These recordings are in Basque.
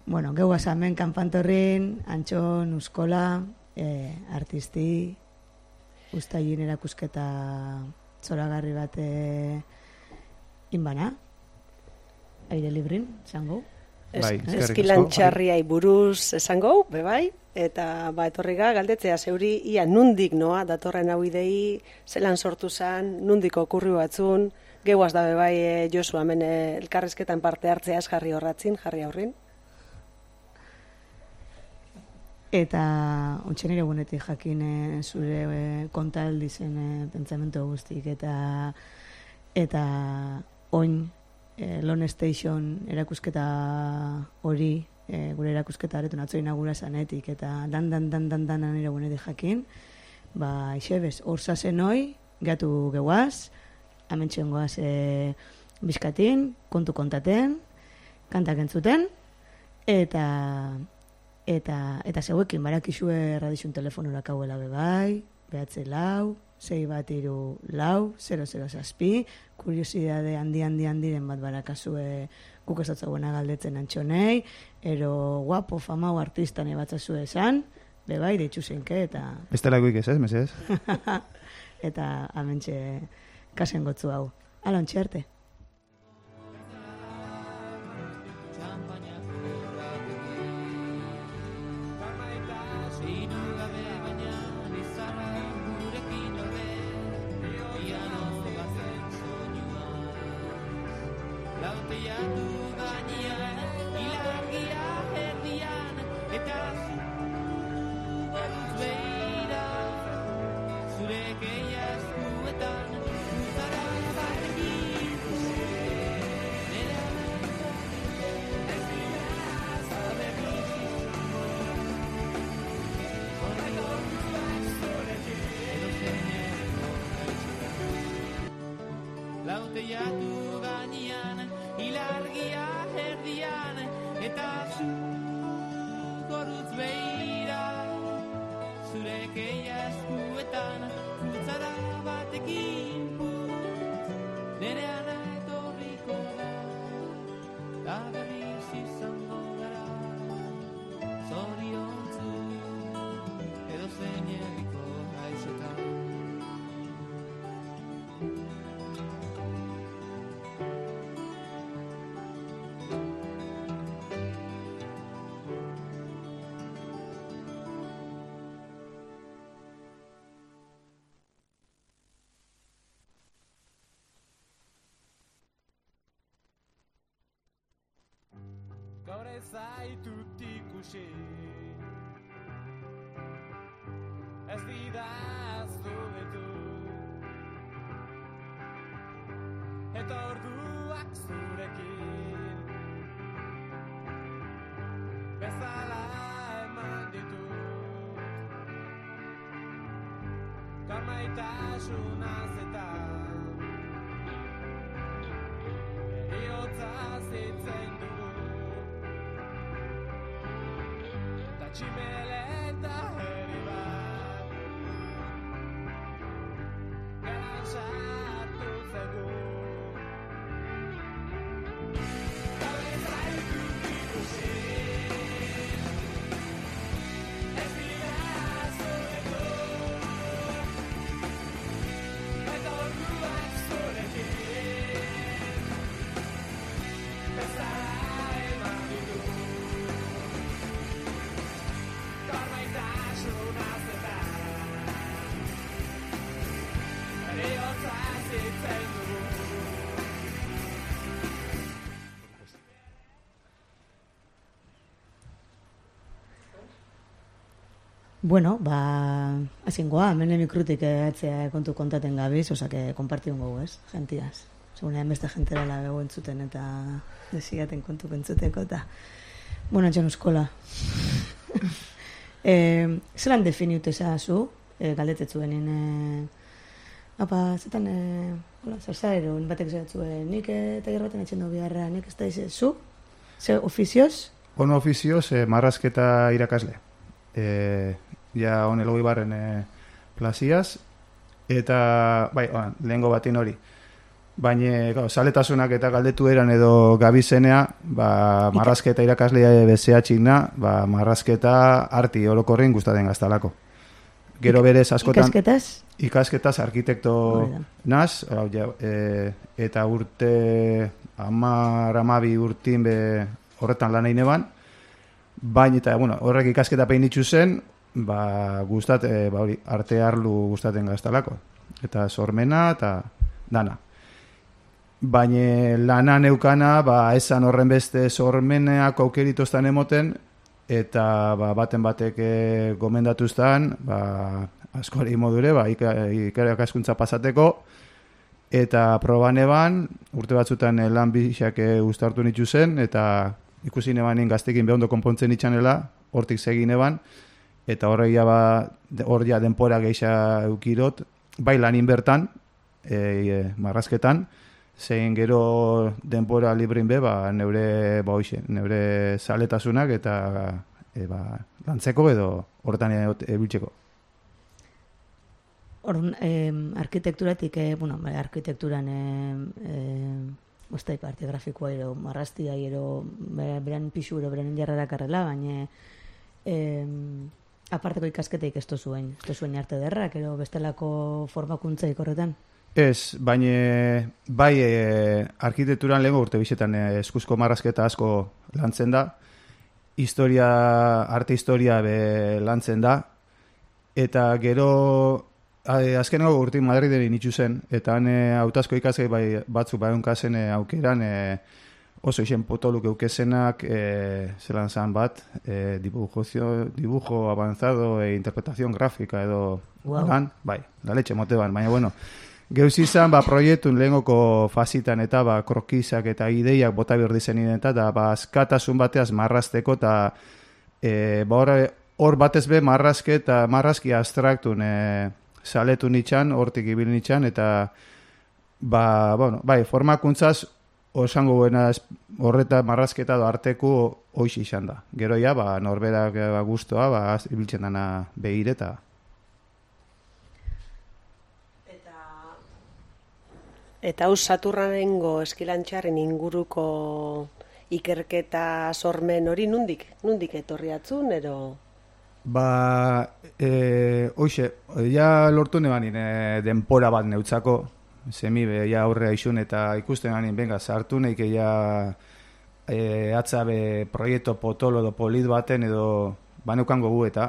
Bueno, geuaz hemen kanpantorrin, Antxon, Uskola, artisti, ustailin erakusketa zoragarri bat inbana, aire librin, zango. Eskilantxarriai buruz esango, bebai, eta etorriga galdetzea zeuri ia nundik noa datorren hau idei, zelan sortu zan, nundiko okurri batzun, geuaz da bebai Josu hemen elkarrizketan parte hartzeaz jarri horratzin, jarri aurrin. Eta ontsen ere gunetik jakin zure kontaldi zen pentsamentu guztik, eta oin Lone Station erakusketa hori, gure erakusketa aretu natzoi nagura zanetik, eta dan nire gunetik jakin, isebez, orza zen hoi, gatu geuaz, amentxuen goaz bizkatin, kontu kontaten, kantak entzuten, eta zeuekin barakizue radizun telefonorak hauela bebai, behatze lau, 6-1-3-4-0-0-6, kuriosidade handi-diren bat barakazue guk ez datzaguena galdetzen Antxonei, ero guapo, famau, artista batzazue esan, bebai, deitzu zeinke, eta... Bestelakoik ez, mesez? Eta amentxe kasen gotzu hau. Alontxe arte. Lauteiatu gainean, ilargia erdian, eta zu gorutz behira, zure keia eskuetan, kutzara batekin putz, nerean etorriko da, da berriz izango gara, zoriontzu, edo zein herriko haizetan. Gaur ez zaitut ikusi, ez didaztu betu, eta orduak zurekin bezala eman ditut, gaur maitasunaz eta heriotzaz hitzen dugu. Tximeleta herri bat geran sartu zegu gaur ez zaitut ikusi ez didaztu betu eta orduak zurekin bezala eman ditut. Bueno, azingoa, hemen mikrutik atzea kontu kontaten gabiz, osake, kompartiun gogu, ez, gentiaz. Segunean beste jentera la bego entzuten eta desiaten kontu entzuteko, eta... Bueno, Antxon Uskola. Zelan definiute zazu, galdetetzu benin, zetan, zerzaero, batek zeratzuen, nik eta gerraten etxendo biharra, nik ez da ize, zu? Ze ofizioz? Ono ofizioz, marrazketa irakasle. Ja on elogoi barren plaziaz, eta, lehengo batin hori. Baina, saletasunak eta galdetu eran edo gabizenea, marrazketa irakaslea bezeatxikna, marrazketa arti orokorrin gustaten gaztalako. Gero berez askotan... Ikasketaz? Ikasketaz arkitekto naz, eta urte 10-12 urtin horretan lan egin eban, baina eta horrek ikasketa peinitzu zen, arte arlu gustaten gaztalako. Eta sormena eta dana. Baina lana neukana, esan horren beste sormeneak aukeritoztan emoten, eta baten batek gomendatuztan, askori modure, ikaskuntza pasateko, eta proban eban, urte batzutan lan bixak ustartu nitu zen, eta ikusi nebanin gaztekin behondo konpontzen itxanela, hortik segin eban, eta hor ja denpora geisha eukirot, bai lanin bertan, marrazketan, zein gero denpora librin neure zaletasunak eta lantzeko edo horretan ebiltzeko. Orduan, arkitekturatik, arkitekturan oztaik arte grafikoa ero, marraztia ero, beran pixu ero, beran jarrarak arrela, baina aparteko ikasketeik ez zuen arte derrak, ero bestelako formakuntzaik horretan? Ez, baina bai arkitekturan lehenko urte bizetan eskuzko marrazketa asko lantzen da, arte historia lantzen da, eta gero azkeneko urte Madrideri nitzu zen, eta han hautazko ikasgai batzuk unkazen aukeran oso isen potoluk eukezenak zelan zan bat, dibujo avanzado e interpretación gráfica edo lan, bai, la leche mote ban, baina geuz izan, proiektun lehengoko fazitan eta krokizak eta ideiak bota berdi zenien eta askatasun bateaz marrazteko eta hor batez be marrazki abstraktun saletu nitxan, hortik ibil nitxan eta formakuntzaz osango buena horreta marrazketa do arteku hoiz izan da. Gero ja, norberak guztua, ibiltzen dana behir eta... Eta hau Saturnanengo eskilantxaren inguruko ikerketa sormen hori nundik etorriatzun, ero? Hoxe, ja lortu nebanin denpora bat neutzako, zemibe, ja aurrea isun, eta ikusten ganin, benga, sartu neik, ja atzabe proiektu potolo edo polit baten, edo baneukango gu eta,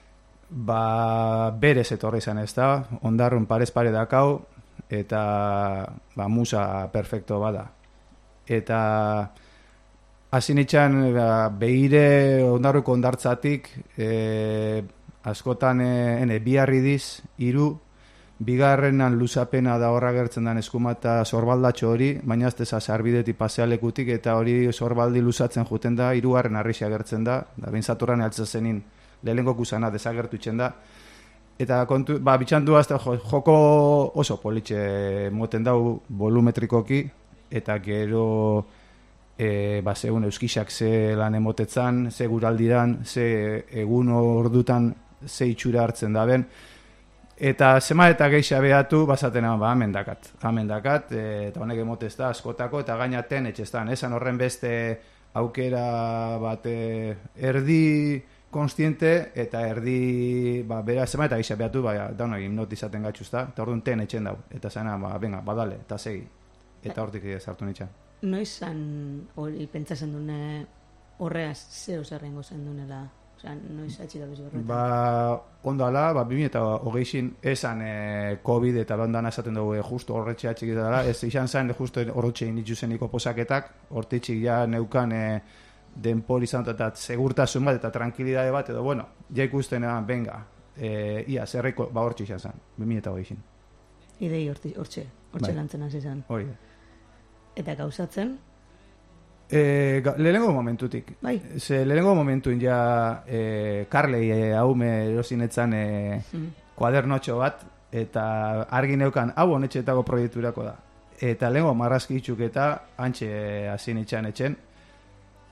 berez etorri izan ez da, ondarrun parez pare dakau, eta musa perfecto bada. Eta hasi nitxan behire ondarruko ondartzatik askotan biharri diz, 3, bigarrenan luzapena da horra gertzen den eskuma eta zorbaldatxo hori, baina ez deza sarbideti pasealekutik eta hori zorbaldi luzatzen juten da, 3. arrixia gertzen da, bintzaturan altzen zenin lehenko kusana desagertu itxen da. Eta bitxandu azte joko oso politxe moten dau volumetrikoki, eta gero zeun euskisak ze lan emotetzan, ze guraldiran, ze egun ordutan, ze itxura hartzen da ben. Eta zema eta geixa behatu, bazaten hemen dakat, eta honek emotez da askotako, eta gainaten etxestan. Esan horren beste aukera bat erdi konstiente eta erdi bera zema eta gisa behatu dauna hipnotizaten gatxuzta eta orduan ten etxen dau eta zena badale eta segi eta hortik sartu nitxan. Noiz zan hori pentsatzen dune horreaz zeo zerrengo zen dunela, noiz atxi da bizi horretan? Ondo ala, 2008 esan COVID eta londan esaten dugu justo horretxe atxik dela, ez izan zen justo horretxe nitzuzeniko posaketak, hortitxik ja neukan denpor izan eta segurtasun bat eta tranquilidade bat, edo ja ikusten benga, ia zerreko hortxe izan zen, 2008. Idei hortxe lantzen hasi zen. Hori. Eta gauzatzen? Lehenengo momentutik. Bai. Lehenengo momentun ja Karlei haume erosinetzan kuadernotxo bat, eta argi neukan hau honetxeetako proiekturako da. Eta lehenengo marrazki itxuk eta antxe hasi nitxan etxen.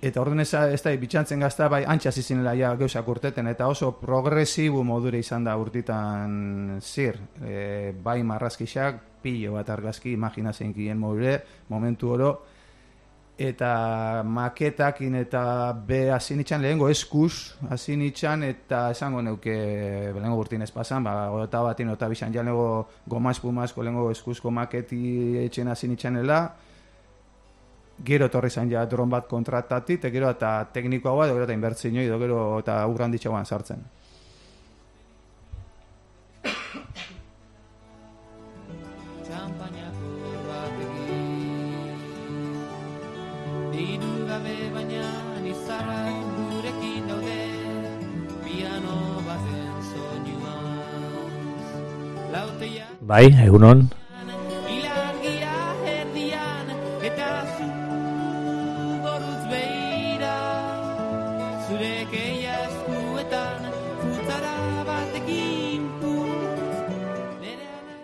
Eta orduan ez da bitxantzen gazta, bai, antxaz izinela ja gauzak urteten, eta oso progresibu modure izan da urtitan zir. Bai marrazkixak, pilo bat argazki, imaginazein kien modure, momentu oro, eta maketakin eta be hasi nitxan lehengo eskuz, hasi nitxan, eta esango neuke lehengo urtin ez pasan, eta batin, eta bisan ja lehengo goma espumazko lehengo eskuzko maketi etxen hasi nitxanela, gero etorri zan ja dron bat kontratati, eta gero eta teknikoa bat, gero eta inbertzioi, gero eta urranditxauan sartzen. Txampainako batekin diru gabe baina nizarrak gurekin daude piano baten soinuan lauteia Bai, egunon. ilargia erdian eta zu goruz beira zure keia eskuetan putzara batekin putz nere ana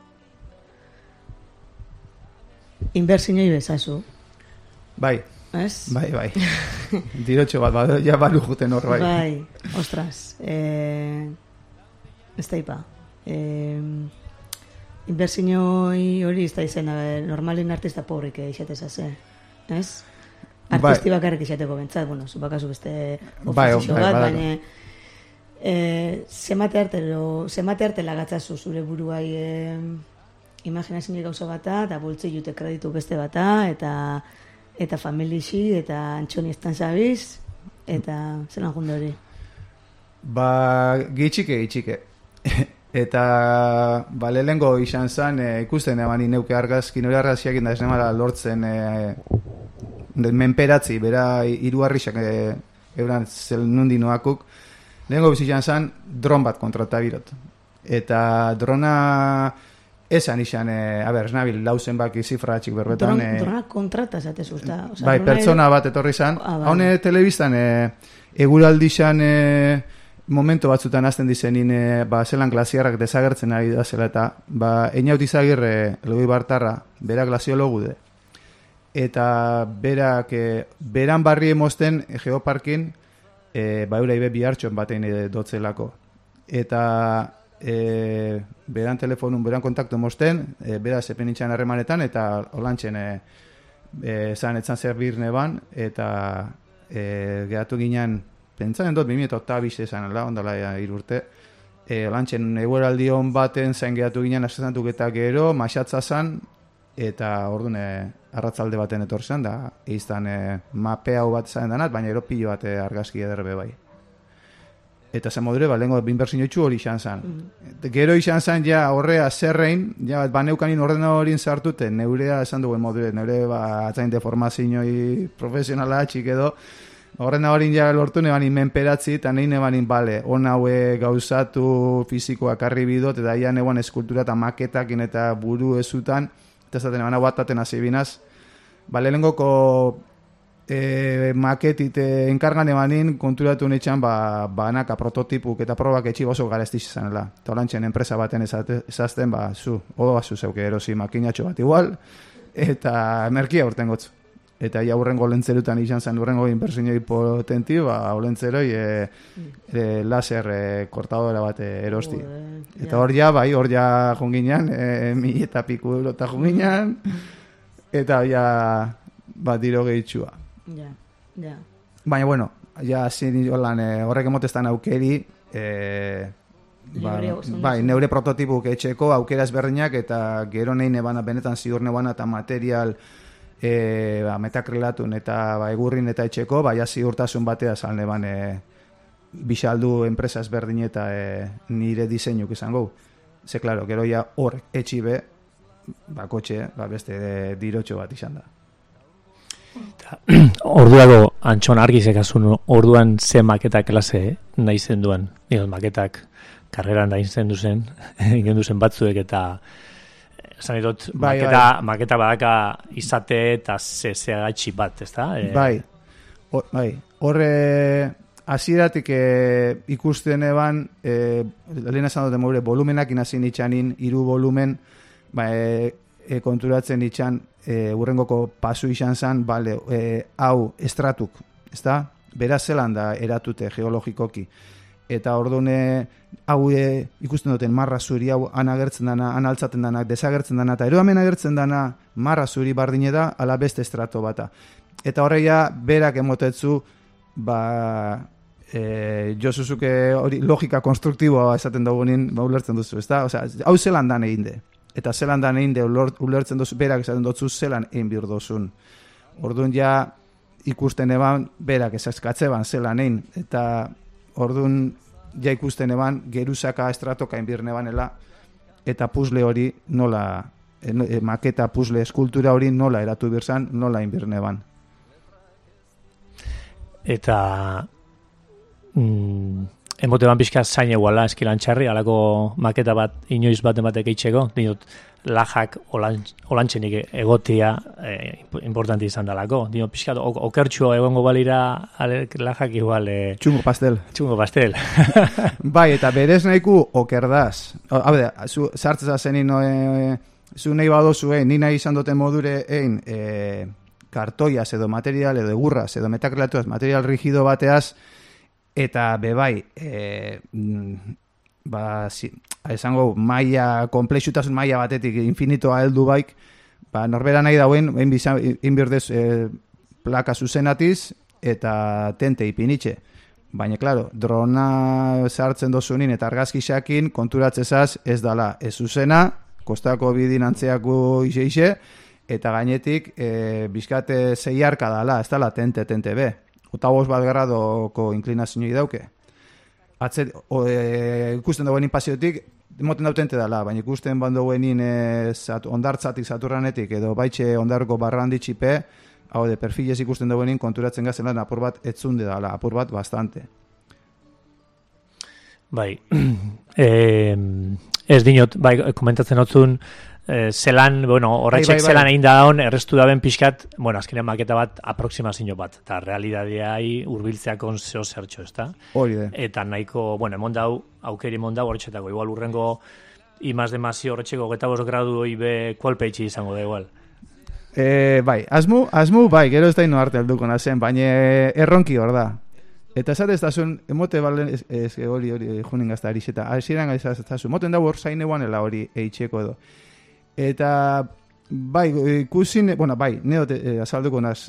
Inbertsioi bezazu, Bai, ez? bai. Dirotxo bat, ja balu juten hor, bai. Bai, ostras. Ez da ipa. Inbertsioi hori ez da izena, normalin artista pobrik izatez haze, ez? Artisti bakarrik izateko bentsat, bueno, zubakazu beste ofizio bat, baina zemate arte lagatzazu zure buruai imaginazio gauza bata, eta boltzi jute kreditu beste bata, eta familixi, eta antxoni estan zabiz, eta zelan junde hori. Gitxike. Eta lehengo izan zen, ikusten eban ineuke argazki, nire argazkiak inda ez nemara lortzen menperatzi, bera iruarrixak euran zel nundi noakuk. Lehengo bizizan zen, dron bat kontratabirot. Eta drona esan izan, ez nabil, lauzen baki zifratxik berbetan. Drona kontrata zatez usta. Bai, pertsona bat etorri zan. Haune telebistan eguraldixan momento batzutan azten dizenin zelan glasiarrak desagertzen ari da zela, eta einaut izagirre Elgoi Bartarra, berak glasiologu de. Eta beran barri emosten geoparkin eura ibe bihartxon batein dotzelako. Eta beran telefonun, beran kontaktu emosten, bera zepen nintxan harremanetan, eta holantxen etzan zerbirne ban, eta gehatu ginen, pentsaren dut 2008 zanela, ondala irurte, holantxen egueraldi hon baten zain gehatu ginen asesantuk eta gero, masatza zan, eta orduan arratzalde baten etor zen, da izan mape hau bat zaren danat, baina ero pilo bat argazki ederbe bai. Eta zen modure, lehenko inbertsioitxu hori izan zen. Gero izan zen, ja horrea zerrein, ja baneukanin ordenadorin sartute, neurea esan duen modure, neure atzain deformazioi profesionala atxik edo, ordenadorin ja lortu nebanin menperatzi, eta nahi nebanin, on haue gauzatu fizikoak arri bidot, eta ia neban eskultura eta maketakin eta buru ezutan, eta zaten eban hau bataten hasi binaz. Lehenkoko maketit enkargan ebanin konturatu netxan banaka prototipuk eta probak etxi oso garestiz izanela. Eta holantxen enpresa baten ezazten, odoazu zeuke erosi makinatxo bat igual, eta merkia urten gotzu. Eta ja hurrengo lentzerutan izan zen hurrengo inbertsioi potenti, olentzeroi laser kortadora bat erosti. Eta hor ja junginan, 1000 eta piku euro eta junginan, eta ja diro gehitxua. Ja. Baina, bueno, ja zin horrek emotestan aukeri, neure prototipuk etxeko aukera ezberdinak, eta gero nahi nebana, benetan ziur nebana eta material metakrilatun eta egurrin eta etxeko, ja ziurtasun batea zan neban bisaldu enpresa ezberdin eta nire diseinuk izango. Ze, klaro, gero ja hor etxibe, kotxe, beste dirotxo bat izan da. Orduago Antxon argi zekazun, orduan ze maketa klase nahi zen duen. Maketak karreran nahi zen duzen, egin duzen batzuek, eta esan dut, maketa badaka izate eta zegatxi bat, ez da? Horre hasieratik ikusten eban, lehen esan dute moure, volumenak inazin itxanin, 3 volumen, konturatzen itxan, urrengoko pasu izan zen, hau estratuk ezta? Beraz zelan da eratute geologikoki. Eta orduan hau ikusten duten marra zuri hau anagertzen dana, analtzaten dana, desagertzen dana, eta eroamen agertzen dana marra zuri bardine da, ala beste estrato bata. Eta horreia berak emotetzu, josuzuke hori logika konstruktiboa esaten dugunin, ulertzen duzu, ezta? Osea, hau zelan dan egin de. Eta zelan dan egin de ulertzen duzu, berak esaten duzu zelan egin bihur dozun. Orduan ja ikusten eban, berak esaskatzeban zelan egin, eta orduan ja ikusten eban, geruzaka estratoka inbirne banela, eta puzle hori nola, maketa puzle eskultura hori nola eratu birzan, nola inbirne ban. Eta emote ban pixka zain eguala eskilan txarri, alako maketa bat inoiz bat ematek eitxeko, dinot, lajak olantxenik egotia importanti izan dalako. Dino, pixka, okertxua egongo balira lajak igual... Txungo pastel. Txungo pastel. Bai, eta berez nahiku okerdaz. Haude, sartzeza zenin, zu nahi badozu, ni nahi izan duten modure kartoiaz edo material, edo egurraz, edo metakrelatuaz, material rigido bateaz, eta bebai, esango maila, komplexutasun maila batetik infinitoa heldu baik, norbera nahi dauen, inbirdez plaka zuzenatiz, eta tente ipinitxe. Baina, klaro, drona sartzen dozunin eta argazkisakin konturatzezaz ez dala. Ez zuzena, kostako bidin antzeako ixe, eta gainetik bizkate zeiarka dala, ez dala tente be. Eta 5 gradoko inklinazioi dauke. Ikusten dagoen pasiotik, moten dautente dala, baina ikusten bandoguenin ondartzatik Saturnanetik edo baitxe ondarko barranditxipe, hau de perfilez ikusten dagoenin konturatzen gazelan apur bat etzunde dala, apur bat bastante. Bai, ez dinot, bai, komentatzen otzun, zelan, bueno, horretxek zelan egin da daun, errestu daben pixkat, bueno, azkenean maketa bat aproximazio bat, eta realidadeai urbiltzeakon zeo zertxo, ez da? Hori de. Eta nahiko, bueno, emondau, aukeri emondau horretxetako, igual urrengo imaz demazio horretxeko 25 gradu hoi be kolpeitxi izango da igual. Bai, asmu, bai, gero ez da ino arte alduko nazen, baina erronki hor da. Eta esate ez da zuen, emote balen, hori junin gazta arixeta, asiran ez da zuen, moten dago hor zain eguanela hori eitxeko edo. Eta, bai, ikusin, bueno, bai, neote azalduko naz,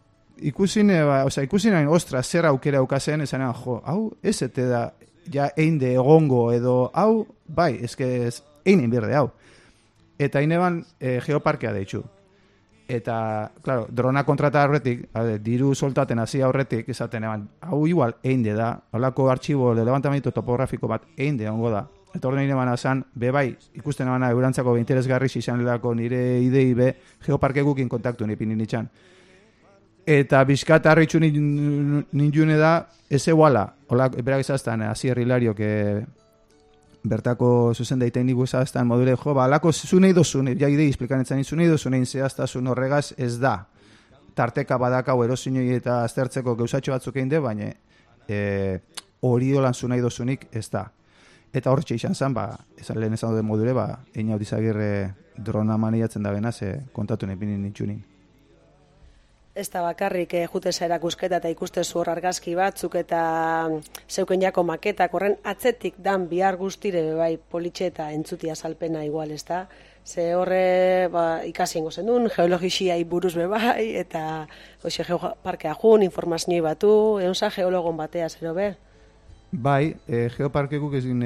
ikusin ostra, zer aukera aukazen, esanean, hau, ez ete da, ja, einde egongo edo, hau, bai, ez einen berde, hau. Eta ineban geoparkea deitxu. Eta, claro, drona kontrata horretik, diru soltaten hasi aurretik, esaten eban, hau igual einde da, holako artxibo, levantamiento topografiko bat einde ongo da. Eta hori nire bana zan, bai, ikusten ebana eurantzako interesgarri izan lelako nire idei be, geoparkegukin kontaktu nipin nintzen. Eta bizkat harritxu nintzune da, ez eguala, berak izaztan, Asier Hilario, bertako zuzen daitein nigu izaztan modure, alako zunei dozune, ja idei esplikanetzen zunei dozune, zehaztasun horregaz ez da. Tarteka badakau erosinoi eta aztertzeko gauzatxo batzuk egin de, baina hori dolan zunei dozunik ez da. Eta horretxe izan zen, lehen esan dute modure, egin hau dizagirre drona maniatzen da benaz, kontatu nepinin nintxunin. Ez da bakarrik jutesa erakusketa eta ikustezu hor argazki batzuk eta zeuken jako maketak horren atzetik dan bihar guztire bai politxe eta entzutia salpena igual, ez da? Ze horre ikasi ingo zen geologisiai buruz bai, eta geoparkea jun, informazioi batu, eonza geologon batea zero be? Bai, geoparkekukin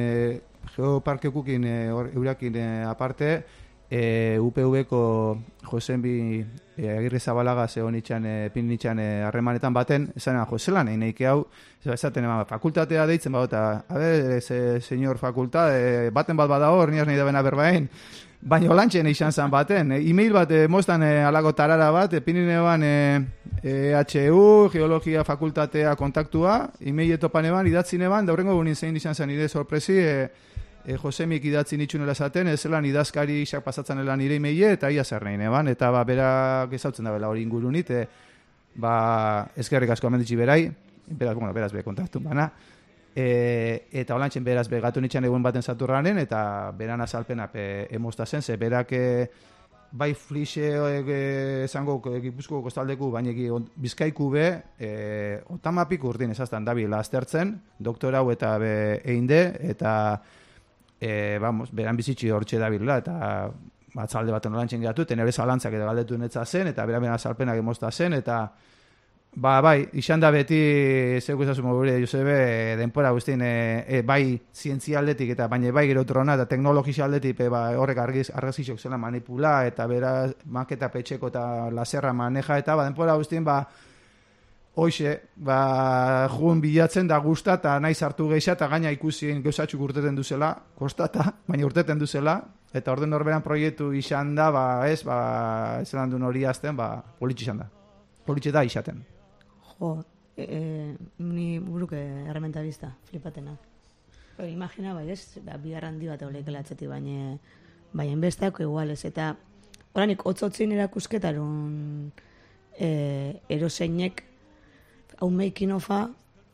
eurakin aparte, UPV-ko Josenbi Agirre Zabalaga zegoen pin nitxan harremanetan baten, esanen, zelan egin eike hau, esaten fakultatea deitzen eta, senyor fakultate, baten bat bada hor, niaz nahi da bena berbaen, baina olantxen izan zen baten, e-mail bat mostan alago tarara bat, pinin eban HU, Geologia Fakultatea kontaktua, e-mail etopan eban, idatzin eban, da horrengo gunin zein izan zen nire sorpresi, Josemik idatzi nitxunela esaten, ez zelan idazkari isak pasatzen elan nire e-maile, eta ia zer nahi neban, eta berak ezautzen da bela hori ingurunit, eskerrik asko amenditzi berai, beraz be kontaktu bana, eta holantxen beraz begatu nitxan egun baten Saturnanen, eta beran azalpena emozta zen, ze berak bai Flixe esango Gipuzkoako kostaldeku, baina Bizkaiku be, otamapik urdin ezaztan dabila aztertzen, doktora hau eta einde, eta beran bizitxi hortxe dabila, eta batzalde baten olantxen geratu, eta nire zalantzak eta galdetu netza zen, eta beran azalpenak emozta zen, eta bai, izan da beti zeuko ezazu mogure, Josebe, denpora guztien, bai zientzia aldetik, eta baina bai gero trona, eta teknologizia aldetik, horrek argazizok zela manipula, eta bera maketa petxeko eta laserra maneja, eta denpora guztien, hoxe, jun bilatzen da guzta, eta nahi sartu geisha, eta gaina ikusien gauzatxuk urteten duzela, kostata, baina urteten duzela, eta orden norberan proiektu izan da, zelan duen hori azten, politxe izan da. Politxe da izaten. Ni buruke herramienta bizta, flipatena. Imagina, bihar handi bat eulekela atxeti, baina enbesteako iguales, eta oranik otzotzin erakusketarun eroseinek hau making ofa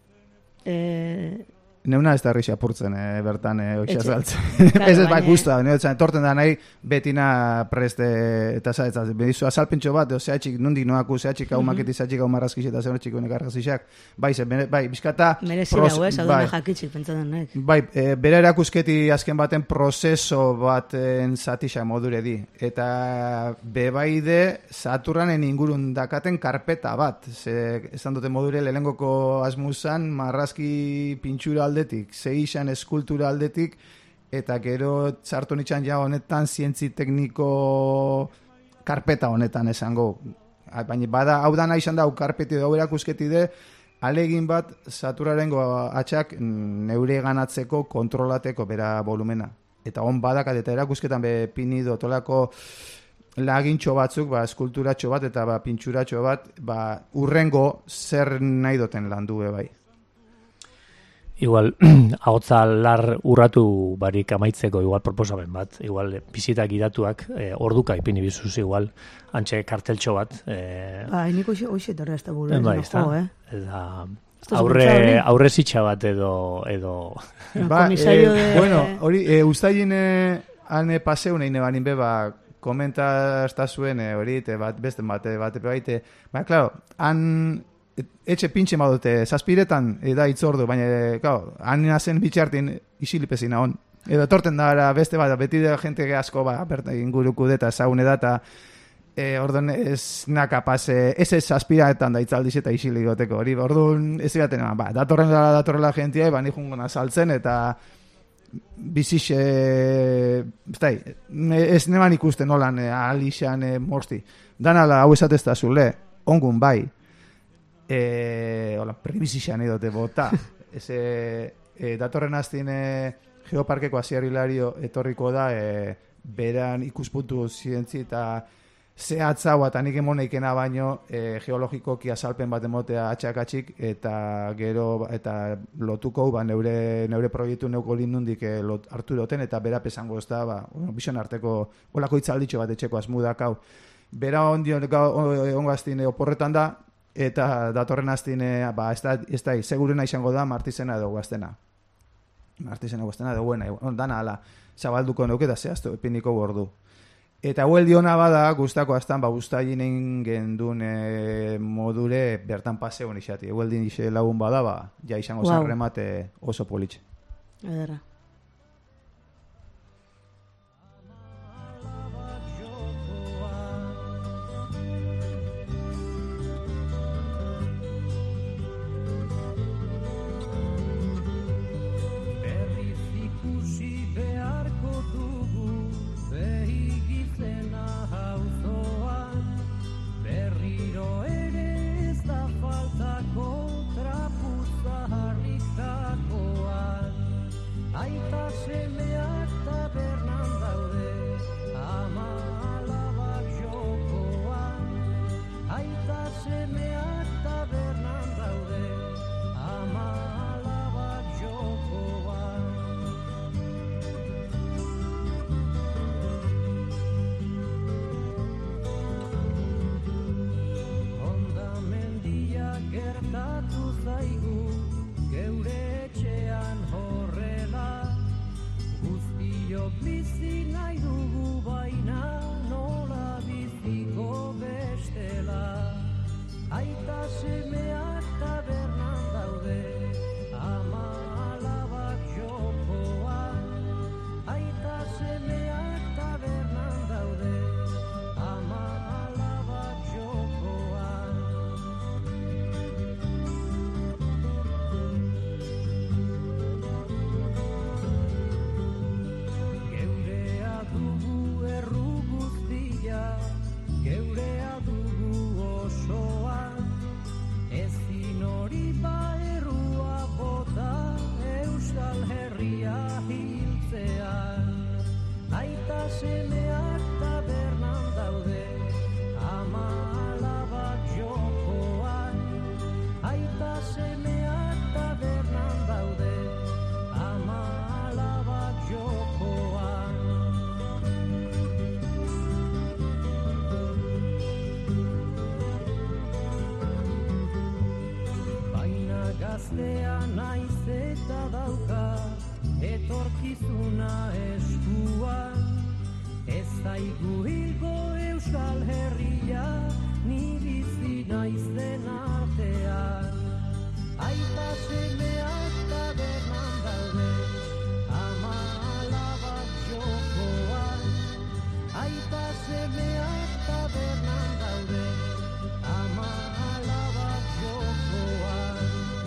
Neuna ez da herri xapurtzen, bertan oixa zaltzen. Ez gusta, torten da nahi betina preste eta zaetzat. Bedizu azalpentxo bat, zehatxik nundik noaku, zehatxik hau maketi, zehatxik hau marrazkix eta zehatxik honek argazixak. Bai, bizkata... Merezira hau ez, hau dena jakitxik, pentsatzen nahi. Bai, bera erakusketi azken baten prozeso baten zatixak modure di. Eta bebaide Saturranen ingurun dakaten karpeta bat. Esan dute modure lehengoko asmuzan marrazki pintxura aldetik, zeixan eskultura aldetik, eta gero txartu nitxan ja honetan zientzi tekniko karpeta honetan esango. Baina hau da nahi izan da, karpeti da, erakusketi de, alegin bat Saturarengo atxak neure ganatzeko kontrolateko bera volumena. Eta hon badakat eta erakusketan pinido tolako lagintxo batzuk, eskulturatxo bat eta pintxuratxo bat, urrengo zer nahi doten landu bai. Igual, ahotza lar urratu barik amaitzeko igual proposamen bat, igual bizitak gidatuak, orduka ipini bizuz igual, antxe karteltxo bat. Niko hoxe torre ez da buru, aurre zitxa bat edo... Bueno, hori, ustailin hane paseu nahi nebanin beba, komenta ez da zuen hori, beste bate baite, claro, han... Etxe pintxe madute, zazpiretan da itzordu, baina, han nazen bitxartin isilipezina hon. Edo torten da beste bat, beti da jente asko, inguruku deta, zaune data, orduan ez nakapaz, ez zazpiretan da itzaldiz eta isilik goteko, hori, orduan ez egaten, datorrela jentia, ni jungona saltzen, eta bizixe, ez neban ikusten nolan, alixan, morsti. Danala, hau esatezta zule, ongun bai, prebizixan edote bota. Datorren aztien Geoparkeko Asier Hilario etorriko da, beran ikuspuntu zientzi eta zehatzau eta nik emoneikena baino geologikoki azalpen bat emotea atxakatxik eta gero eta lotuko neure proiektu neuko lindundik hartu doten eta bera pesango ez da, bizon arteko olako itzalditxo bat etxeko azmudak hau. Bera ongo aztien oporretan da, eta datorren aztine, ez da, segurena izango da Martizena edo Guaztena. Martizena Guaztena edo buena, dana ala, zabalduko neuke da zehaztu, epiniko gordu. Eta hueldi hona bada, guztako aztan, guztainen gendun modure bertan paseun izati. Hueldi ixe lagun bada, ja izango zarremate oso politxe. Edera. gaztea naiz eta dauka etorkizuna eskuan. Ez zaigu hilko Euskal Herria, ni bizi naiz den artean. Aita semeak tabernan daude, ama alabak jokoan. Aita semeak tabernan daude, ama alabak jokoan.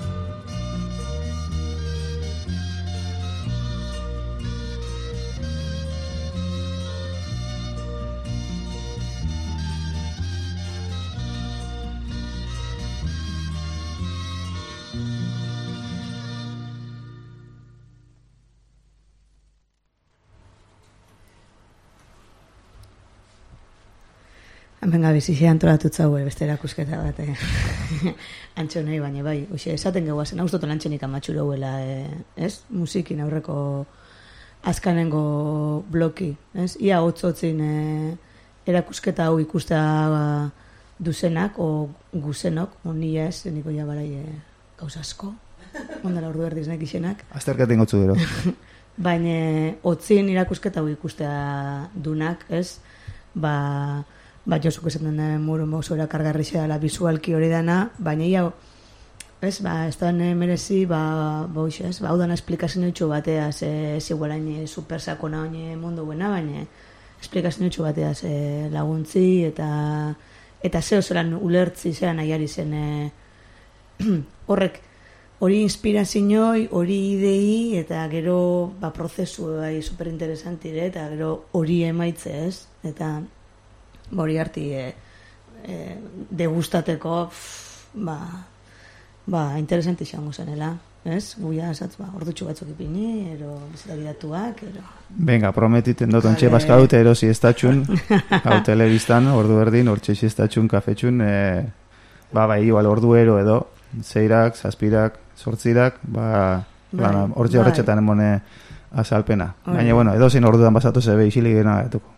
Hemen gabizi antolatutza hau beste erakusketa bat. Antxo nahi baina bai, hoxe, esaten gehuazen, hau ustotan antxenik amatxuro huela, ez? Musikin aurreko azkanengo bloki, ez? Ia hotzotzin erakusketa hau ikustea duzenak, o guzenok, nila ez, niko ja barai gauzasko, ondara ordu erdiz nek isenak. Azterkaten gotzu gero. Baina hotzin irakusketa hau ikustea dunak, ez? Ba Josuk esaten den muru oso erakargarria dela bisualki hori dana, baina ia ez da merezi hoxe, ez? Hau dana esplikazio itxu bateaz, ez igualain super sakona oin mundu buena, baina esplikazio itxu bateaz laguntzi eta zeo zelan ulertzi zelan nahiari zen horrek hori inspirazioi, hori idei eta gero prozesu superinteresantire eta gero hori emaitze, ez? Eta hori harti degustateko interesanti izango zenela, ez? Guia esatz, ordutxu batzuk ipini, ero bizitariatuak, ero... Venga, prometiten dut ontxe bazka dute erosi estatxun, hau telebistan, ordu erdin, ortxexi estatxun, kafetxun, igual ordu ero edo, zeirak, zazpirak, sortzirak, hortxetan emone azalpena. Baina, bueno, edo zein ordudan basatu zebe isilik gena gatuko.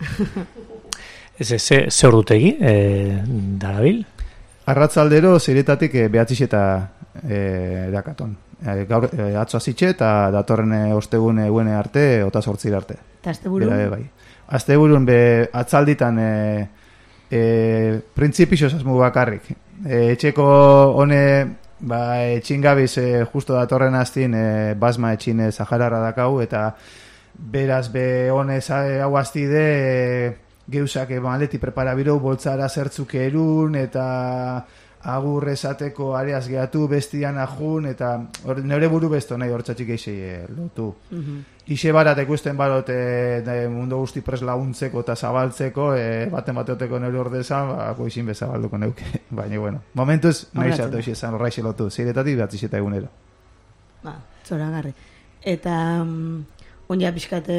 Ze ordutegi darabil? Arratzaldero zeiretatik behatzixeta erakaton. Gaur atzo azitxe eta datorren ostegun eguene arte, ota sortzir arte. Eta asteburun? Bai. Asteburun atzalditan printzipixo zazmu bakarrik. Etxeko hone etxingabiz justo datorren aztin basma etxin Saharara dakau eta beraz honez hau aztide geuzak maleti preparabiru boltzara zertzuk erun eta agur esateko areaz gehatu bestian ajun eta nire buru besto nahi hortxatxik eixei lotu. Ixe barat ikusten barot mundu guzti pres laguntzeko eta zabaltzeko baten bateoteko nire ordezan goizin bezabalduko neuke. Baina, bueno, momentuz nahi zato eixi esan horra lotu. Zeiretatik behatzizeta egunero. Zora garri. Eta onja pixkate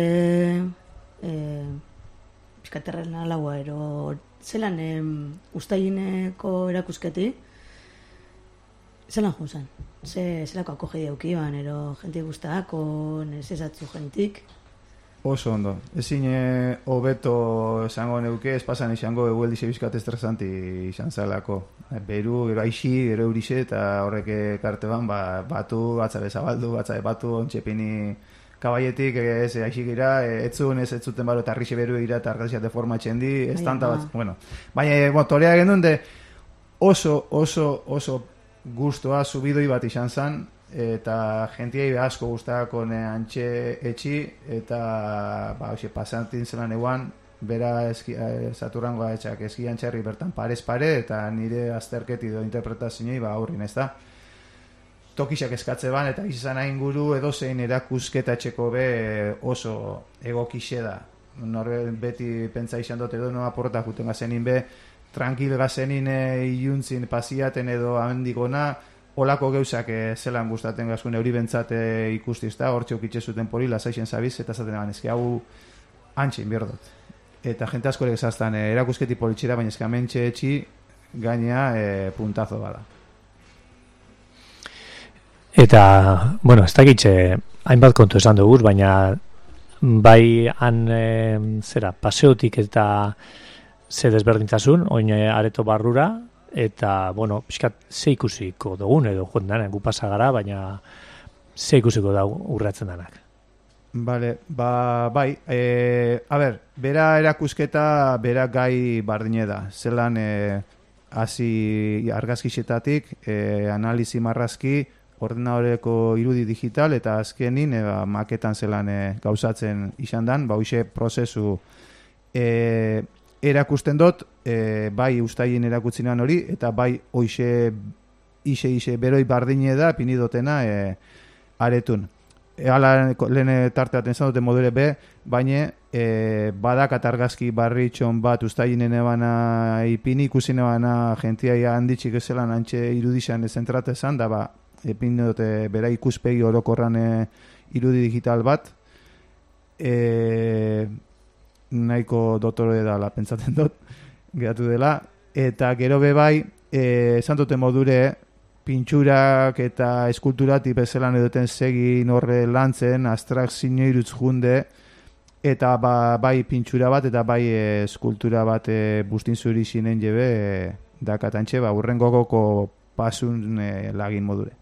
piskaterren alaua, ero zelan ustaineko erakusketi zelan jozan? Zelako akoge daukiban, ero jenti guztako, nezezatzu jentik? Oso ondo. Ezin hobeto esango neuke, espasan izango egueldize bizkat estresanti izan zalako. Beru, gero aixi, gero eurixe, eta horrek karte ban, batu, batzabe zabaldu, batzabe batu, ontxepini kabaietik, ez aixi gira, etzun, ez zuten baro, eta arrixe beru gira, eta argazia deformatzen di, estanta bat, bueno. Baina, torea genuen de oso guztua, subidoi bat izan zan, eta jentiei asko guztako antxe etxi, eta pasantin zelan eguan, bera Saturangoa etxak eskian txarri bertan parez pare, eta nire azterketi do interpretazioi aurrin ez da. Tokisak eskatze ban, eta izan inguru edozein erakusketa etxeko be oso egokixe da. Norbe beti pentsa izan dut edo no aporta juten gazenin be, tranquil gazenin iluntzin pasiaten edo handigona, olako geuzak zelan gustaten gazkun euri bentsate ikustiz da, hortxe okitxe zuten poli, lasaixen zabiz, eta zaten eban, ezki hau antxin bierdot. Eta jente asko ere zaztan erakusketi politxera, baina ezki amentxe etxi gaina puntazo bada. Eta, bueno, ez dakitxe hainbat kontu esan dugu, baina bai han paseotik eta ze desberdintasun, oin areto barrura, eta, bueno, pixkat ze ikusiko dugun edo joan dana, gu pasa gara, baina ze ikusiko da urratzen danak. Vale, bai, a ber, bera erakusketa, bera gai bardine da. Zelan, hasi argazkixetatik, analizi marrazki, ordenadoreko irudi digital, eta azkenin, maketan zelan gauzatzen izan dan, hoxe prozesu erakusten dut, bai ustaien erakutsinan hori, eta bai hoxe ixe beroi bardine da, pinidotena aretun. Hala lehen tarteaten zan dute modure be, baina badak argazki barritxon bat ustainen ebana ipini, ikusine ebana jentia handitxik ezelan antxe irudixan zentrate zan, da epin dute bera ikuspegi orokorran irudi digital bat, nahiko dotore dela pentsatzen dut, geratu dela, eta gero be bai, esan dute modure, pintxurak eta eskulturatik bezelan eduten segin horre lantzen, abstrakzio irutz junde, eta bai pintxura bat eta bai eskultura bat bustin zuri zinen jebe dakatantxe, urrengo goko pasun lagin modure.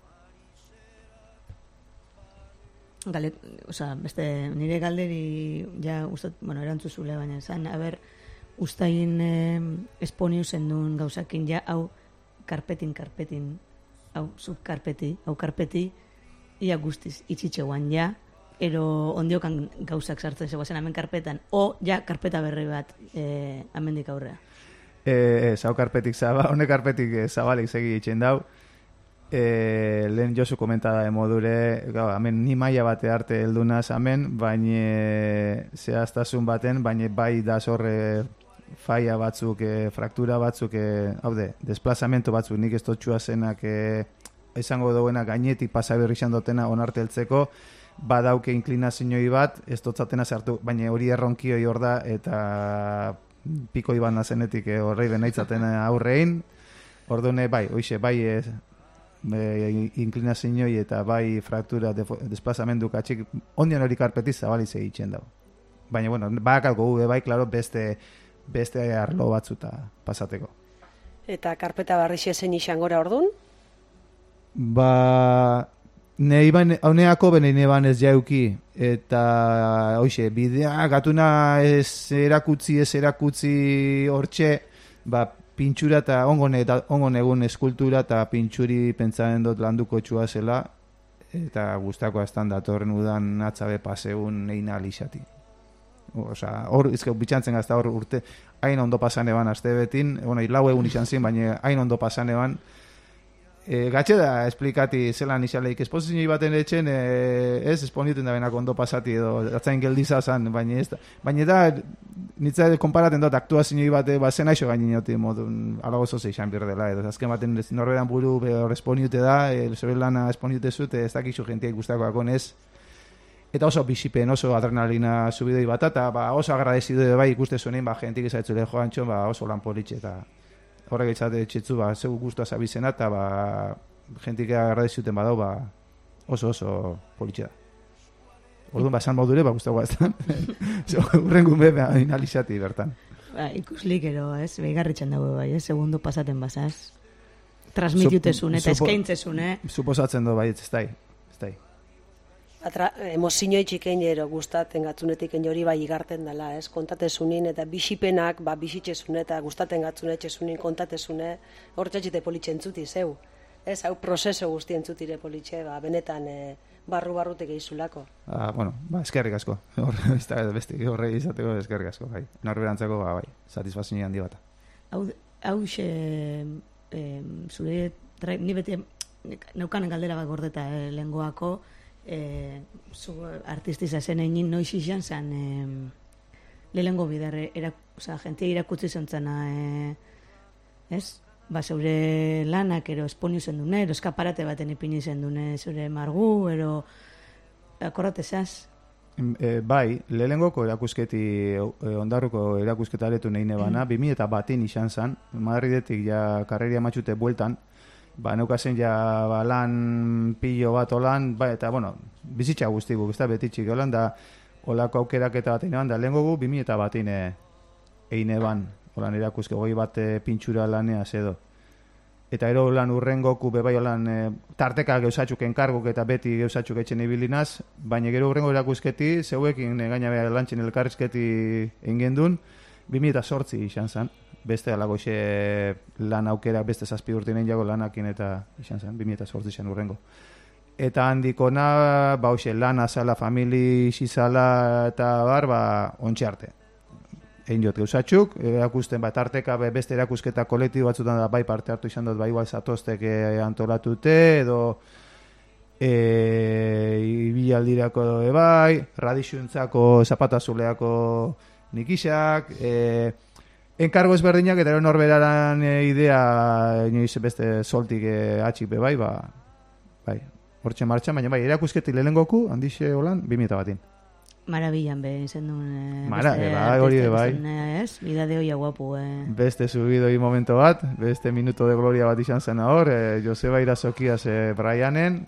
Beste nire galderi ja ustat, erantzuzule baina esan, ustain esponiu zendun gauzakin ja hau karpetin, hau karpeti, ia guztiz itxitxeguan ja, ero ondiokan gauzak sartzen zegoazen hemen karpetan, o ja karpeta berri bat amendik aurrea. Hau karpetik honek karpetik zabalik segi itxen dau, lehen Josu komentada modure, hemen ni maila bate arte heldunaz hemen, baina zehaztasun baten, baina bai da zorre faia batzuk, fraktura batzuk, desplazamento batzuk, nik ez totxua zenak izango duena gainetik pasaberri izan dutena onarteltzeko, badauke inklinazioi bat, ez dotzatena zartu, baina hori erronkioi hor da, eta piko iban nazenetik horrei benaitzaten aurrein, orduan bai, inklinazioi eta bai fraktura, desplazamendu katxik, ondian hori karpetiz zabaliz egiten dago. Baina, bakalko bai, klaro, beste arlo batzuta pasateko. Eta karpeta barrixe zen izangora ordun? Hauneako bene neban ez jauki, eta bidea gatuna ez erakutzi hortxe, pintxura eta ongon egun eskultura eta pintxuri pentsaren dut landuko txua zela, eta guztako aztan datorren udan atzabe paseun neina alixati. Hor, bitxantzen gazta hor urte, hain ondo pasan eban azte betin, lau egun izan zin, baina hain ondo pasan eban, gatxe da esplikati zelan izaleik esposizioi baten etxen, ez esponituen da benak ondo pasati edo atzain geldizazan, baina da nitza konparaten dut aktuazioi bate zen aixo gainin joti modun alagozo zeixan birdela, edo azken baten norberan buru behor esponitute da, zure lana esponitute zut, ez dakizu jentiak guztakoak onez, eta oso bisipen, oso adrenalina subidoi bat, eta oso agradezidu bai ikuste zuenein, jentik ezaitzule joan txon, oso lan politxe, eta horrek eitzate txetzu, zeu guztua zabizena, eta jentik agradezizuten badau, oso politxe da. Orduan, esan modure, guztagoa ez da. Urrengun beha inalizati bertan. Ikuslik ero, ez? Behigarritzen dago, bai, ez? Segundo pasaten bazaz. Transmitiutezun, eta eskaintzezun, Suposatzen du, bai, ez da. Emozinoi txikein ero gustaten gatzunetik hori bai igarten dela, ez? Kontatezunin eta bisipenak, bisitxezune eta gustaten gatzunetezunin kontatezune, hor txatxite politxe entzuti, zeu. Ez, hau prozeso guzti entzutire politxe, benetan barru-barrutek egizulako. Eskerrik asko. Horre izateko eskerrik asko, bai. Norberantzako, bai, satisfazio handi bat. Hau zure, ni beti neukan galdera bat gordeta lengoako, zu artistiza zen egin noiz izan zen lehengo bidarre jentia irakutzi zentzena ez? Zeure lanak ero esponiu zen dune, ero eskaparate baten ipini zen dune zure margu, ero akorratezaz? Bai, lehengoko erakusketi ondarruko erakusketa aretu neine bana, 2001 izan zen, Madridetik ja karreria matxute bueltan, neukazen ja lan pillo bat olan, eta bizitza guzti guk, ez da betitxik olan, da olako aukerak eta bat eineban, da lehen gogu 2001 eine ban. holan erakuske goi bat pintxura laneaz edo. Eta ero lan urrengoku bebai holan tarteka geusatxuk enkarguk eta beti geusatxuk etxen ibilinaz, baina gero urrengo erakusketi, zeuekin gaina beha lantxen elkarrizketi ingendun, 2008 izan zen, beste alagoxe lan aukera, beste 7 urtinen jago lanakin eta izan zen, 2008 izan urrengo. Eta handikona, lan azala, famili izala eta ontsi arte. Egin jot geusatxuk, erakusten tarteka beste erakusketa kolektibo batzutan da bai parte hartu izan dut, bai igual zatoztek antolatute, edo ibilaldirako bai, radixuntzako zapatazuleako nikisak, enkargo ezberdinak eta norberaran idea inoiz beste soltik atxik bai, hortxe martxan, baina bai, erakusketi lehengoku, handixe holan, 2001. Marabillan be izen duen hori bai. Bidade hoia guapu. Beste subidoi momento bat, beste minuto de gloria bat izan zen hor, Joseba Irazokiaz Brianen,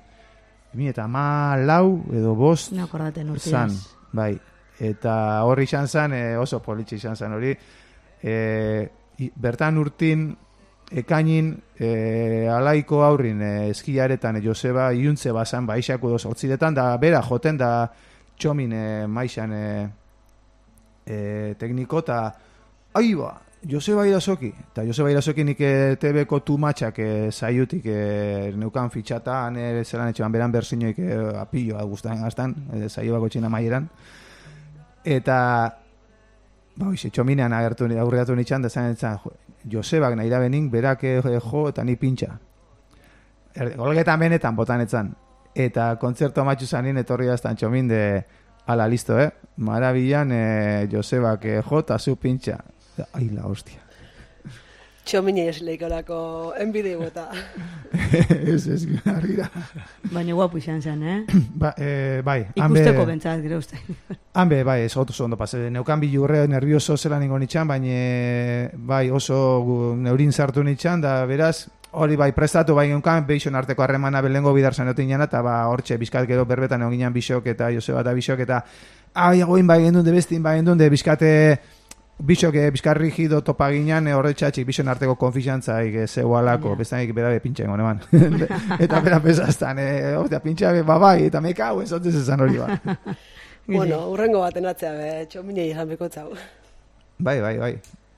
2014 edo 5 no akordaten urtiaz. Bai, eta hor izan zen, oso politxe izan zen hori, bertan urtin ekainin alaiko aurrin eskiaretan Joseba iuntze bazan, baixako doz hortziretan, da bera joten da txomin maixan tekniko, eta aiba, Joseba Irazoki, eta Joseba Irazoki nik TV-ko tumatxak zaiutik neukan fitxatan, zelan etxeban beran berzinoik apilloa guztaren gaztan, zaibako txina maieran, eta txominean aurreatu nitxan, da zain Josebak nahi da benin, berak jo eta ni pintxa. Golgetan benetan botan etzan. Eta kontzerto matxu zanin etorri aztan txomin de ala listo, marabillan Josebak jo eta zu pintxa. Ai la hostia. Txomine ez leikolako enbide bota. Ez, argira. Baina guapu izan zen, Bai. Ikusteko bentsat, gero uste. Hanbe, bai, ez oso ondo pase. Neukan bilurre nervioso zela ningo nitxan, baina bai oso neurin sartu nitxan, da beraz, hori bai prestatu bai genkan, beixon arteko harremana belengo bidarzen otin jana, eta hortxe bizkat gero berbetan egon ginen Bixok eta Joseba eta Bixok, eta goin bai gendun de bestin, bai gendun de bizkate Bixok bizkar rigido topa ginen horretxatxik bixon arteko konfixantza zeualako, bestanik bera pintxa egon eman. Eta bera pesaztan, pintxa bai, eta meka hau ezotzez ezan hori ba. Bueno, urrengo baten atzea, txominei izan bekotzau. Bai.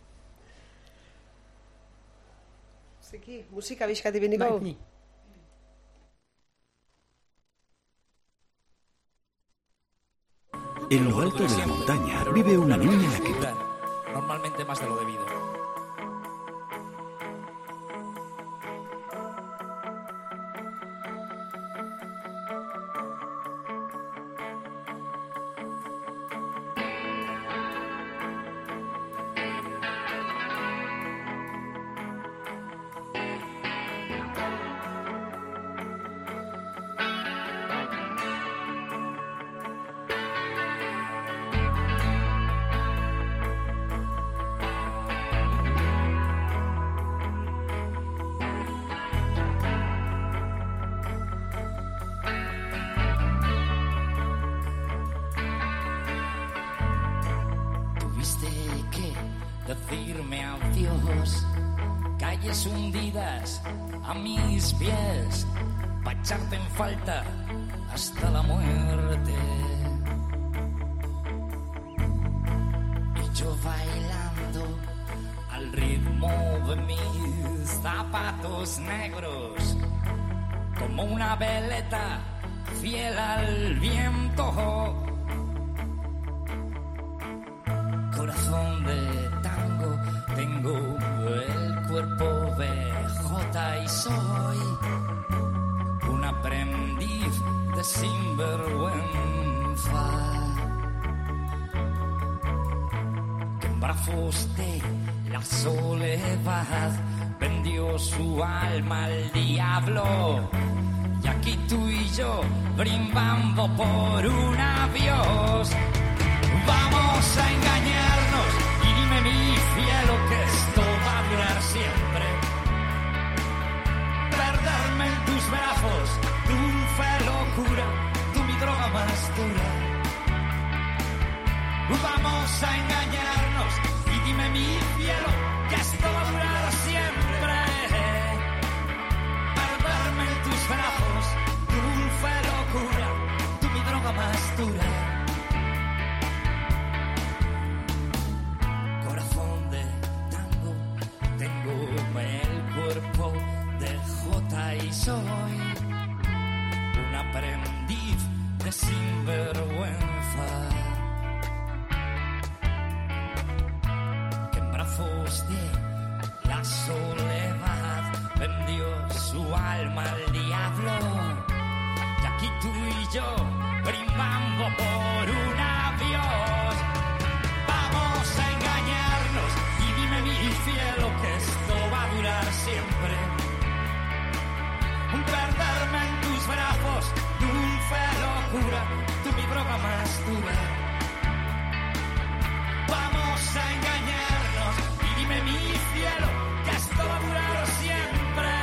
Musika bizkati beniko? En lo alto de la montaña vive una niña que... Normalmente más de lo debido. Decirme adiós, calles hundidas a mis pies, pa' echarte en falta hasta la muerte. Y yo bailando al ritmo de mis zapatos negros, como una veleta fiel al viento. Corazón de tango, tengo el cuerpo BJ y soy un aprendiz de sinvergüenza que en brazos de la soledad vendió su alma al diablo. Y aquí tú y yo brindando por un adiós. Vamos a engañarnos y dime mi cielo que esto va a durar siempre. Perderme en tus brazos, tu dulce locura, tú mi droga más dura. Vamos a engañarnos y dime mi cielo aprendiz de sinvergüenza, que en brazos de la soledad vendió su alma al diablo, y aquí tú y yo brindando por un adiós. Vamos a engañarnos y dime mi cielo que esto va a durar siempre. Perderme en tus brazos, dulce locura, tú mi droga más dura. Vamos a engañarnos y dime mi cielo que esto va a durar siempre.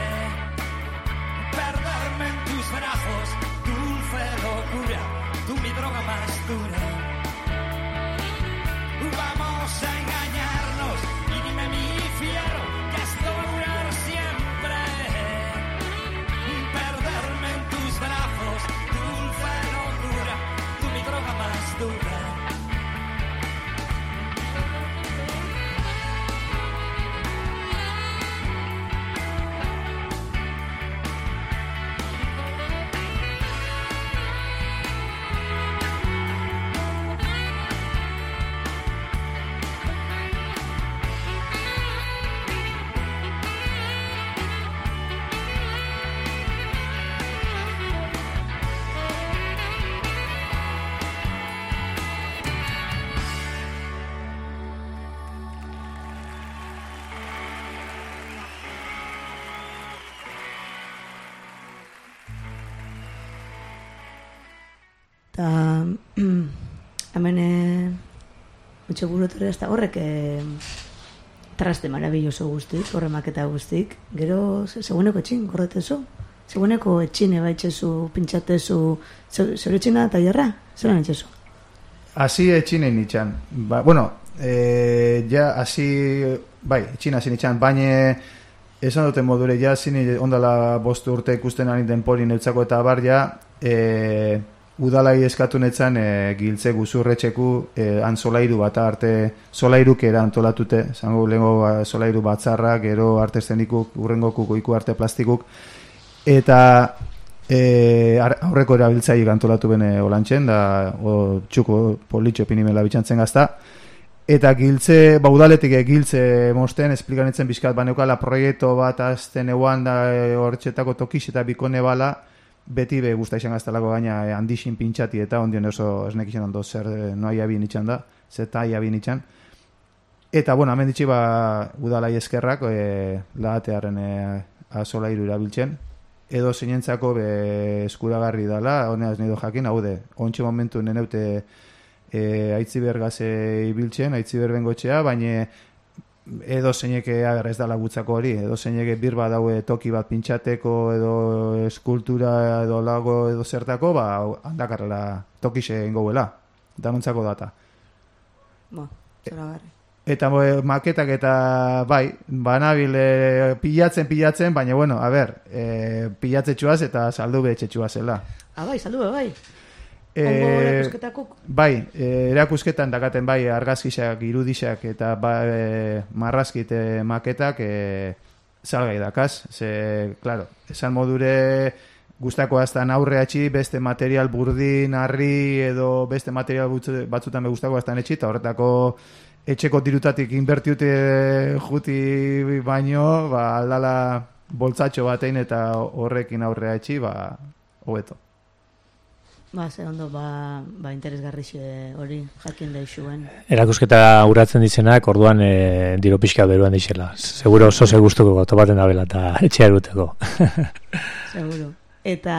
Perderme en tus brazos, dulce locura, tú mi droga más dura. Vamos a engañarnos y dime mi cielo que esto va a durar siempre. Perderme en tus brazos, dulce locura, tú mi droga más dura. Eta hemen utxe burutorri ez da horrek traste marabilloso guztik, horre maketa guztik. Gero, segueneko etxin, gordetezu? Segueneko etxin ebaitxezu, pintxatezu, zure etxina eta jarra? Zeran etxezu? Asi etxinen itxan. Bueno, ja, asi, bai, etxin hasi nitxan, baina esan duten modure, ja, zini ondala 5 urte ikusten ani denpori neutzako eta bar, ja, udalai eskatu netzan giltze guzurretxeku han solairu bat arte solairuk era antolatute, zango lehenko solairu batzarrak, gero arte eszenikuk, urrengokuk, oiku arte plastikuk, eta aurreko erabiltzaik antolatu bene olantxen, da txuko politxo pinimela bitxantzen gazta, eta giltze, udaletik giltze mosten, esplikanetzen bizkat baneukala proiektu bat azten eguan da hortxetako tokix eta bikone bala, beti be gusta izan gaztelako gaina handixin pintxati eta ondion oso esnek izan ondo zer noai abien itxan da, zetai abien itxan. Eta, bueno, hemen ditxi udalai eskerrak lahatearen azolairu erabiltzen. Edo zinentzako eskuragarri dala, honeaz nido jakin, haude, ontsi momentu neneute Aitziber gaze ibiltzen, Aitziber bengotxea, baina edo zeineke ez dala gutzako hori, edo zeineke birba daue toki bat pintxateko edo eskultura edo lago edo zertako, handakarrela tokixe ingouela, danontzako data. Zoragarri. Eta maketak eta bai, banabil pilatzen, baina bueno, a ber, pilatzetxuaz eta saldu betxetxuazela. Bai, saldu bai. Ongo erakusketakuk? Bai, erakusketan dakaten bai argazkisak, irudisak eta marrazkit maketak salgai dakaz. Ze, claro, esan modure guztako aztan aurreatxi beste material burdin, harri edo beste material batzutan be guztako aztan etxi, eta horretako etxeko dirutatik inbertiute juti baino, aldala boltzatxo batein eta horrekin aurreatxi, hobeto. Ze ondo, interesgarri hori jakin daixuen. Erakusketa uratzen dizenak, orduan diro pixka beruan dixela. Seguro oso gustuko topaten dabela eta etxea eruteko. Seguro. Eta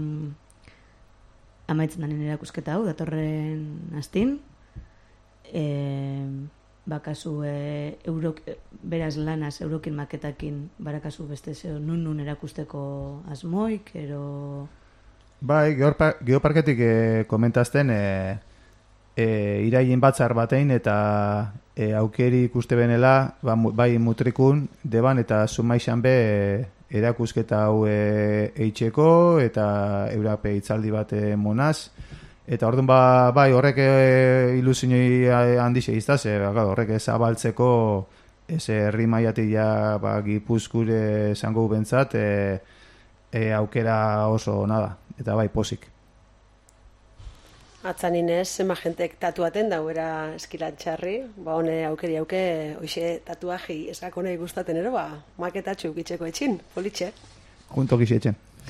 amaitzen danen erakusketa hau, datorren astin. Bakazu beraz lanaz eurokin maketakin barakazu beste zeo nun erakusteko asmoik, ero... Bai, geoparketik komentazten iraien batzar batein eta aukeri ikuste benela, bai mutrikun, deban eta sumaixan be erakusketa hau eitxeko eta eurape itzaldi bat monaz. Eta orduan bai horrek ilusioi handixe iztaz, horrek zabaltzeko herri maiatik Gipuzkure zango bentzat, aukera oso nada. eta bai pozik. Atzan inez, zema jentek tatuaten dauera eskilantxarri, hone aukeri auke, hoxe tatuaji esako nahi gustaten ero, maketatxu gitzeko etxin, politxe. Junto gizietzen.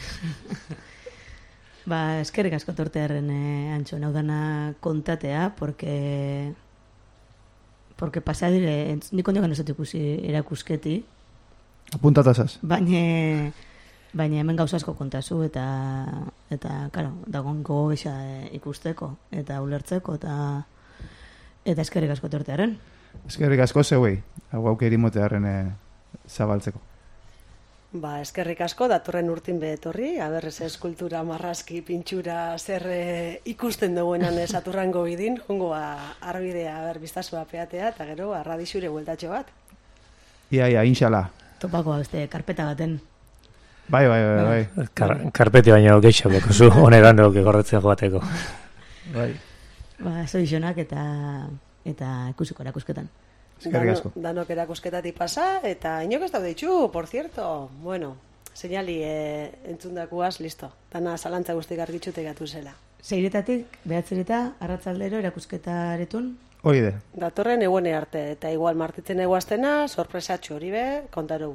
Eskerrik asko tortearen Antxo, naudana kontatea, porque pasadire, nik ondiokan ez dut ikusi erakusketi. Apuntatazaz. Baina hemen gauza asko kontazu eta claro, dagoen gogo gisa ikusteko eta ulertzeko eta eskerrik asko tortearen. Eskerrik asko zeuei, aukeri motearen zabaltzeko. Eskerrik asko, datorren urtin behetorri, aberrez eskultura, marrazki, pintxura, zer ikusten duguenan esaturrango bidin, jongo arbidea biztazua peatea, eta gero, arradixure bueltatxo bat. Ia, inshala. Topako beste karpeta baten. Bai. Karpeti baina geixo, bekozu, honetan dugu gorretzen joateko. Bai. Zoizonak eta ikusiko erakusketan. Eskerrik asko. Danok erakusketatik pasa, eta inok ez daude itxu, por cierto. Bueno, señali entzundakuaz, listo. Dana zalantza guztik argitxute gatu zela. 6:00 9:00 arratsaldero erakusketa aretun. Hori de. Datorren eguene arte, eta igual martitzen eguaztena, sorpresatxo hori be, kontaru.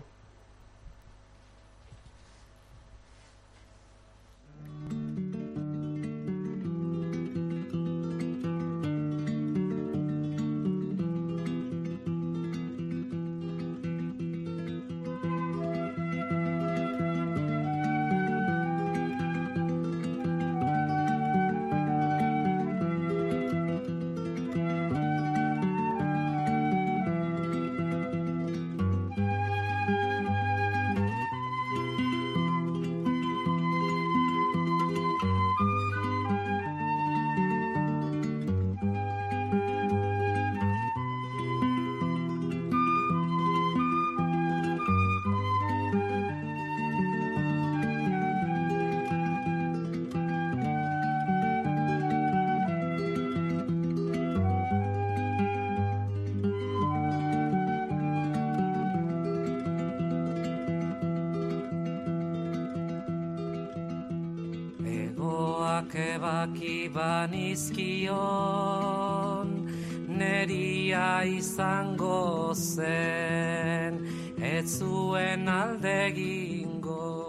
Banizkion neria izango zen, ez zuen alde egingo.